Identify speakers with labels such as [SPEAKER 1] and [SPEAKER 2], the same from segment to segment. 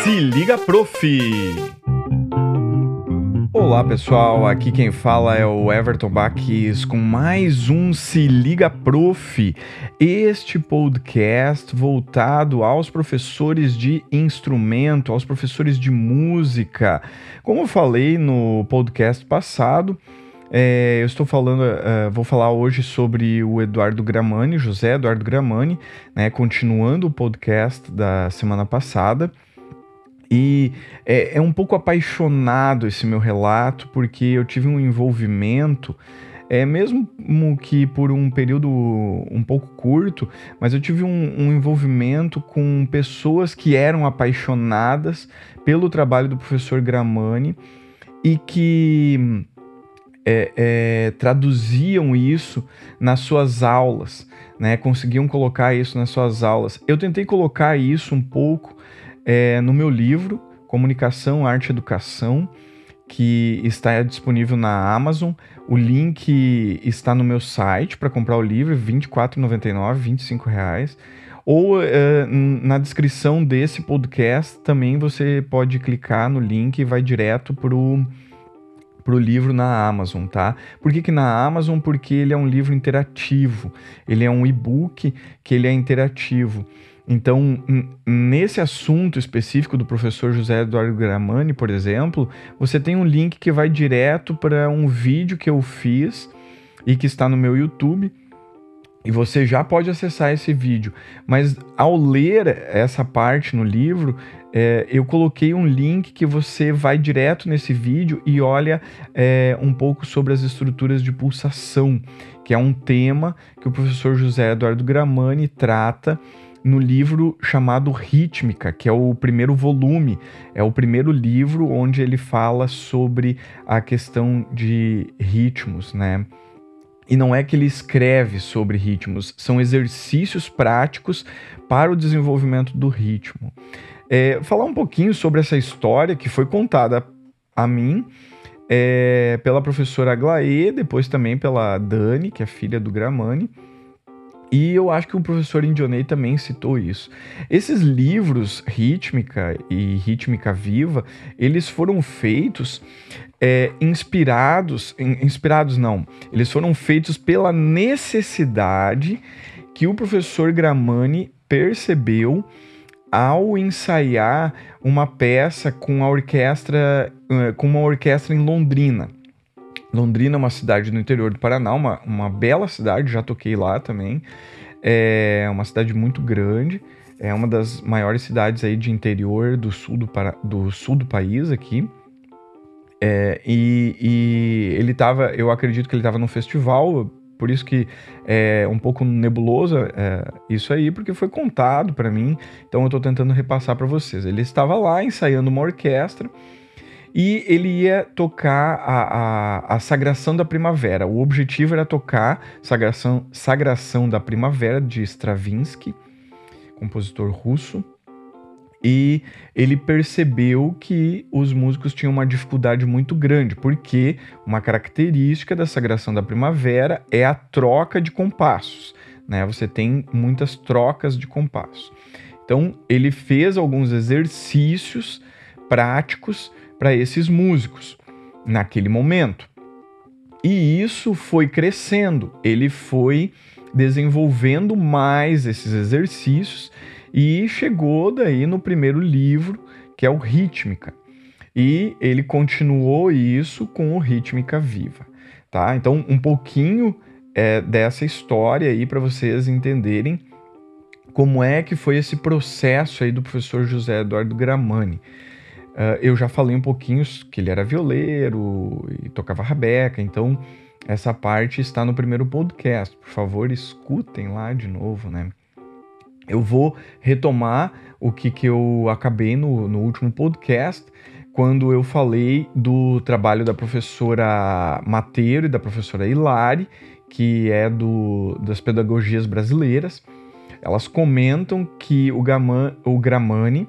[SPEAKER 1] Se liga, prof! Olá pessoal, aqui quem fala é o Everton Baques com mais um Se Liga Prof, este podcast voltado aos professores de instrumento, aos professores de música. Como eu falei no podcast passado, vou falar hoje sobre o Eduardo Gramani, José Eduardo Gramani, né, continuando o podcast da semana passada. E é um pouco apaixonado esse meu relato, porque eu tive um envolvimento, mesmo que por um período um pouco curto, mas eu tive um envolvimento com pessoas que eram apaixonadas pelo trabalho do professor Gramani e que traduziam isso nas suas aulas, né? Conseguiam colocar isso nas suas aulas. Eu tentei colocar isso um pouco no meu livro, Comunicação, Arte e Educação, que está disponível na Amazon. O link está no meu site para comprar o livro, R$ 24,99, R$ 25. Ou na descrição desse podcast também você pode clicar no link e vai direto pro livro na Amazon, tá? Por que na Amazon? Porque ele é um livro interativo, ele é um e-book que ele é interativo. Então, nesse assunto específico do professor José Eduardo Gramani, por exemplo, você tem um link que vai direto para um vídeo que eu fiz e que está no meu YouTube, e você já pode acessar esse vídeo. Mas ao ler essa parte no livro, eu coloquei um link que você vai direto nesse vídeo e olha um pouco sobre as estruturas de pulsação, que é um tema que o professor José Eduardo Gramani trata no livro chamado Rítmica, que é o primeiro volume, é o primeiro livro onde ele fala sobre a questão de ritmos, né? E não é que ele escreve sobre ritmos, são exercícios práticos para o desenvolvimento do ritmo. Falar um pouquinho sobre essa história que foi contada a mim pela professora Aglaê, depois também pela Dani, que é filha do Gramani, e eu acho que o professor Indionei também citou isso. Esses livros, Rítmica e Rítmica Viva, eles foram feitos eles foram feitos pela necessidade que o professor Gramani percebeu ao ensaiar uma peça com uma orquestra em Londrina. Londrina é uma cidade no interior do Paraná, uma bela cidade, já toquei lá também. É uma cidade muito grande, é uma das maiores cidades aí de interior do sul do país aqui. E ele estava, eu acredito que ele estava num festival, por isso que é um pouco nebuloso isso aí, porque foi contado para mim, então eu estou tentando repassar para vocês. Ele estava lá ensaiando uma orquestra e ele ia tocar a Sagração da Primavera. O objetivo era tocar Sagração da Primavera de Stravinsky, compositor russo. E ele percebeu que os músicos tinham uma dificuldade muito grande, porque uma característica da Sagração da Primavera é a troca de compassos, né? Você tem muitas trocas de compassos. Então, ele fez alguns exercícios práticos para esses músicos naquele momento. E isso foi crescendo, ele foi desenvolvendo mais esses exercícios e chegou daí no primeiro livro, que é o Rítmica. E ele continuou isso com o Rítmica Viva, tá? Então, um pouquinho dessa história aí para vocês entenderem como é que foi esse processo aí do professor José Eduardo Gramani. Eu já falei um pouquinho que ele era violeiro e tocava rabeca, então essa parte está no primeiro podcast. Por favor, escutem lá de novo, né? Eu vou retomar o que eu acabei no último podcast, quando eu falei do trabalho da professora Mateiro e da professora Hilari, que é das pedagogias brasileiras. Elas comentam que o Gramani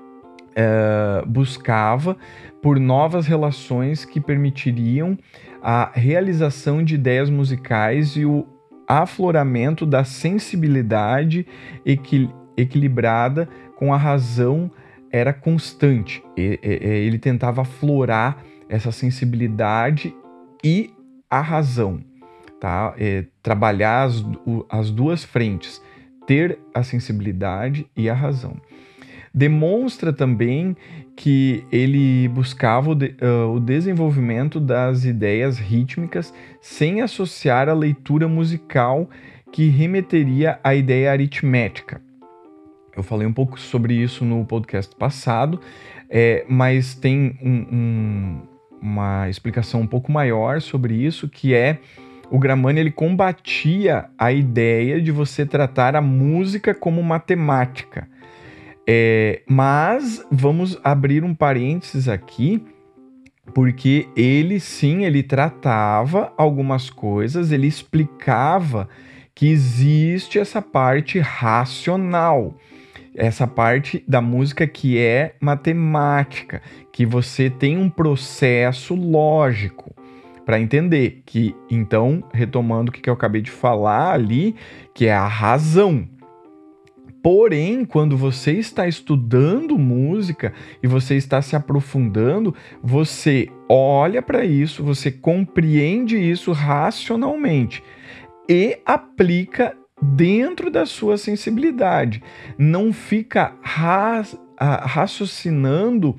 [SPEAKER 1] buscava por novas relações que permitiriam a realização de ideias musicais e o afloramento da sensibilidade equilibrada com a razão era constante. Ele tentava aflorar essa sensibilidade e a razão, tá? Trabalhar as duas frentes, ter a sensibilidade e a razão. Demonstra também que ele buscava o desenvolvimento das ideias rítmicas sem associar a leitura musical que remeteria à ideia aritmética. Eu falei um pouco sobre isso no podcast passado, mas tem uma explicação um pouco maior sobre isso, que é o Gramani ele combatia a ideia de você tratar a música como matemática. Mas vamos abrir um parênteses aqui, porque ele tratava algumas coisas, ele explicava que existe essa parte racional, essa parte da música que é matemática, que você tem um processo lógico para entender, que então, retomando o que eu acabei de falar ali, que é a razão. Porém, quando você está estudando música e você está se aprofundando, você olha para isso, você compreende isso racionalmente e aplica dentro da sua sensibilidade. Não fica raciocinando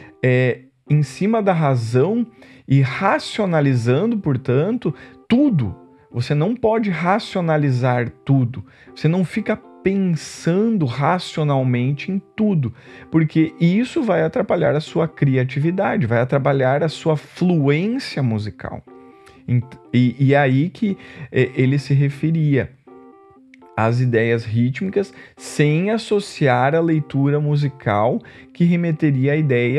[SPEAKER 1] em cima da razão e racionalizando, portanto, tudo. Você não pode racionalizar tudo. Você não fica pensando racionalmente em tudo, porque isso vai atrapalhar a sua criatividade, vai atrapalhar a sua fluência musical. E aí que ele se referia às ideias rítmicas sem associar a leitura musical que remeteria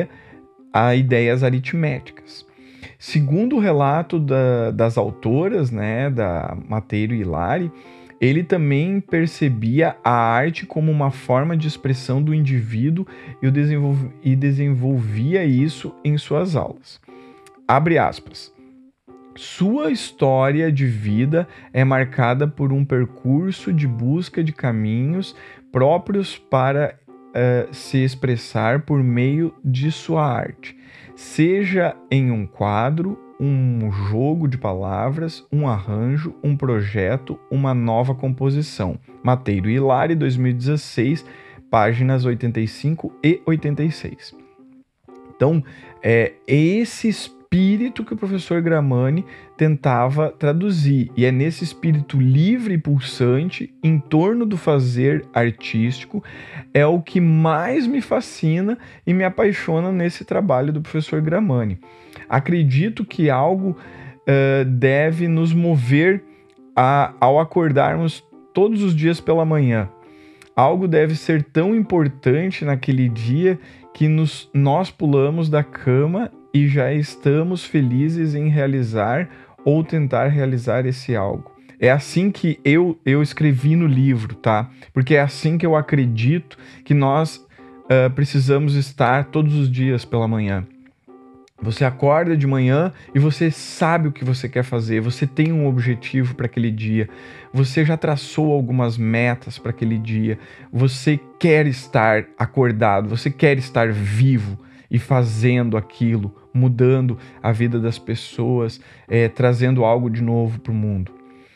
[SPEAKER 1] a ideias aritméticas. Segundo o relato das autoras, né, da Mateiro e Ilari, ele também percebia a arte como uma forma de expressão do indivíduo e desenvolvia isso em suas aulas. Abre aspas. Sua história de vida é marcada por um percurso de busca de caminhos próprios para se expressar por meio de sua arte, seja em um quadro, um jogo de palavras, um arranjo, um projeto, uma nova composição. Mateiro e Ilari, 2016, páginas 85 e 86. Então, esse espírito que o professor Gramani tentava traduzir, e é nesse espírito livre e pulsante, em torno do fazer artístico, é o que mais me fascina e me apaixona nesse trabalho do professor Gramani. Acredito que algo deve nos mover ao acordarmos todos os dias pela manhã. Algo deve ser tão importante naquele dia que nós pulamos da cama e já estamos felizes em realizar ou tentar realizar esse algo. É assim que eu escrevi no livro, tá? Porque é assim que eu acredito que nós precisamos estar todos os dias pela manhã. Você acorda de manhã e você sabe o que você quer fazer, você tem um objetivo para aquele dia, você já traçou algumas metas para aquele dia, você quer estar acordado, você quer estar vivo e fazendo aquilo, mudando a vida das pessoas, trazendo algo de novo para o mundo.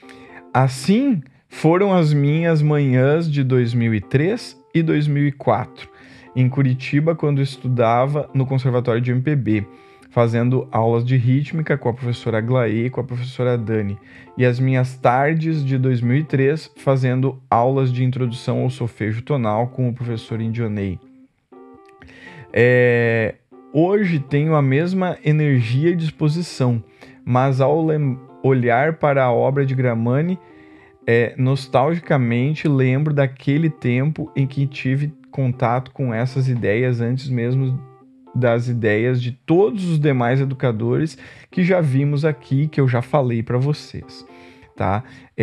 [SPEAKER 1] Assim foram as minhas manhãs de 2003 e 2004, em Curitiba, quando eu estudava no Conservatório de MPB, fazendo aulas de rítmica com a professora Aglaé e com a professora Dani, e as minhas tardes de 2003 fazendo aulas de introdução ao solfejo tonal com o professor Indionei. Hoje tenho a mesma energia e disposição, mas ao olhar para a obra de Gramani, nostalgicamente lembro daquele tempo em que tive contato com essas ideias antes mesmo das ideias de todos os demais educadores que já vimos aqui, que eu já falei para vocês, tá?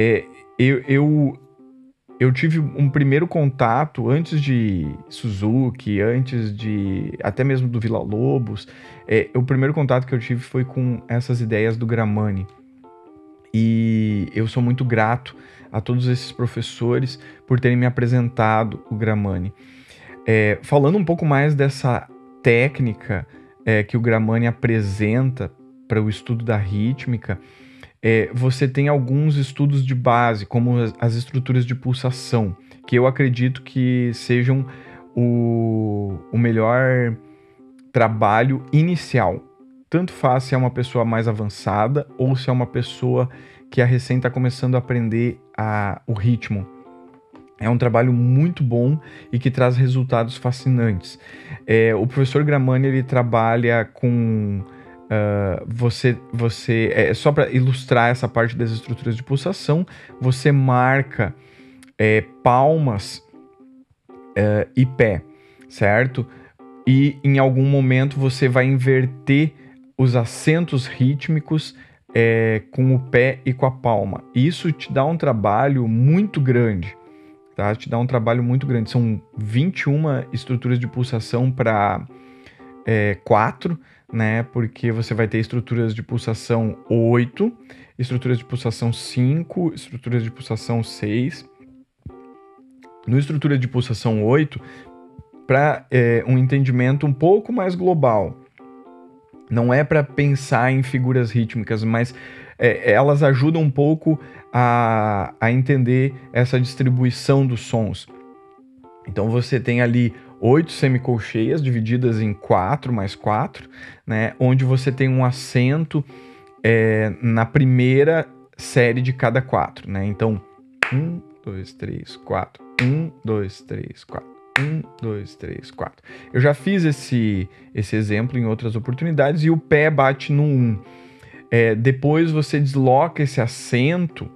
[SPEAKER 1] Eu tive um primeiro contato antes de Suzuki, antes de até mesmo do Villa-Lobos. O primeiro contato que eu tive foi com essas ideias do Gramani. E eu sou muito grato a todos esses professores por terem me apresentado o Gramani. Falando um pouco mais dessa técnica que o Gramani apresenta para o estudo da rítmica, você tem alguns estudos de base, como as estruturas de pulsação, que eu acredito que sejam o melhor trabalho inicial. Tanto faz se é uma pessoa mais avançada ou se é uma pessoa que recém está começando a aprender o ritmo. É um trabalho muito bom e que traz resultados fascinantes. O professor Gramani, ele trabalha com... só para ilustrar essa parte das estruturas de pulsação, você marca palmas e pé, certo? E em algum momento você vai inverter os acentos rítmicos com o pé e com a palma. Isso te dá um trabalho muito grande, tá? Te dá um trabalho muito grande. São 21 estruturas de pulsação para 4, né? Porque você vai ter estruturas de pulsação 8, estruturas de pulsação 5, estruturas de pulsação 6. No estrutura de pulsação 8, para um entendimento um pouco mais global. Não é para pensar em figuras rítmicas, mas elas ajudam um pouco a entender essa distribuição dos sons. Então você tem ali 8 semicolcheias divididas em 4 mais 4, né, onde você tem um acento na primeira série de cada 4. Né? Então, 1, 2, 3, 4. 1, 2, 3, 4. 1, 2, 3, 4. Eu já fiz esse exemplo em outras oportunidades e o pé bate no 1. Depois você desloca esse acento,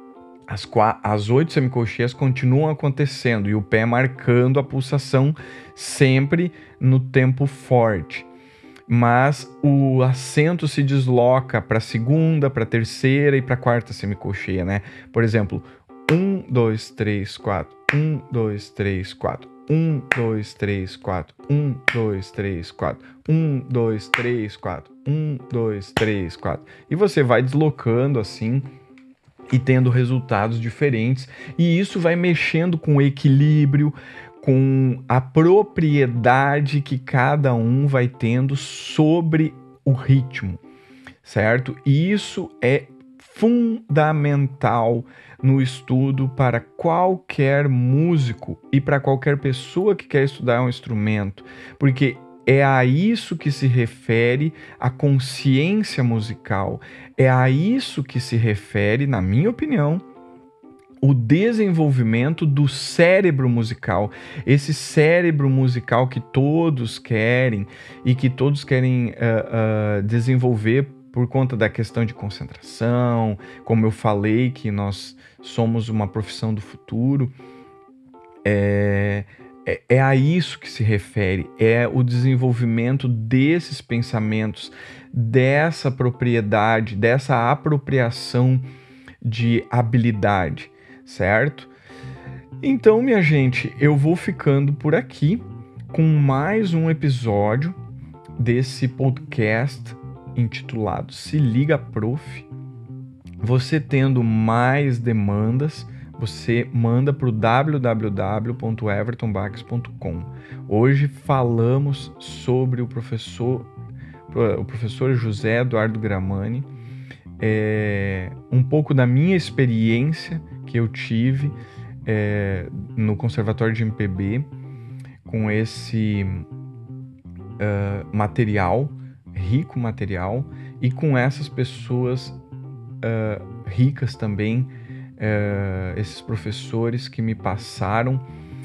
[SPEAKER 1] as 8 semicolcheias continuam acontecendo e o pé marcando a pulsação sempre no tempo forte. Mas o acento se desloca para a segunda, para a terceira e para a quarta semicolcheia, né? Por exemplo, 1, 2, 3, 4. 1, 2, 3, 4. 1, 2, 3, 4. 1, 2, 3, 4. 1, 2, 3, 4. 1, 2, 3, 4. E você vai deslocando assim e tendo resultados diferentes. E isso vai mexendo com o equilíbrio, com a propriedade que cada um vai tendo sobre o ritmo, certo? E isso é fundamental no estudo para qualquer músico e para qualquer pessoa que quer estudar um instrumento, porque é a isso que se refere a consciência musical, é a isso que se refere, na minha opinião, o desenvolvimento do cérebro musical, esse cérebro musical que todos querem e que todos querem desenvolver por conta da questão de concentração, como eu falei, que nós somos uma profissão do futuro, é a isso que se refere, é o desenvolvimento desses pensamentos, dessa propriedade, dessa apropriação de habilidade, certo? Então, minha gente, eu vou ficando por aqui com mais um episódio desse podcast intitulado Se Liga Prof. Você tendo mais demandas, você manda para o www.evertonbax.com. Hoje falamos sobre o professor José Eduardo Gramani, um pouco da minha experiência que eu tive no Conservatório de MPB com esse material, rico material, e com essas pessoas ricas também, esses professores que me passaram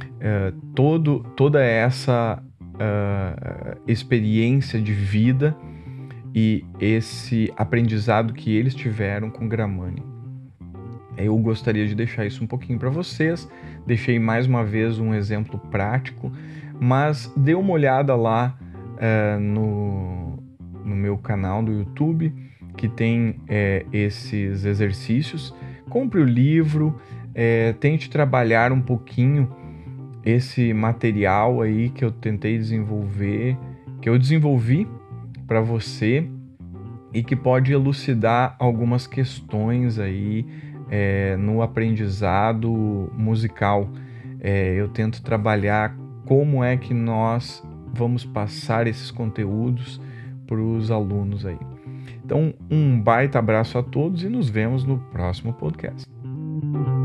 [SPEAKER 1] toda essa experiência de vida e esse aprendizado que eles tiveram com Gramani. Eu gostaria de deixar isso um pouquinho para vocês. Deixei mais uma vez um exemplo prático, mas dê uma olhada lá no meu canal do YouTube, que tem esses exercícios. Compre o livro, tente trabalhar um pouquinho esse material aí que eu tentei desenvolver, que eu desenvolvi para você e que pode elucidar algumas questões aí no aprendizado musical. Eu tento trabalhar como é que nós vamos passar esses conteúdos para os alunos aí. Então, um baita abraço a todos e nos vemos no próximo podcast.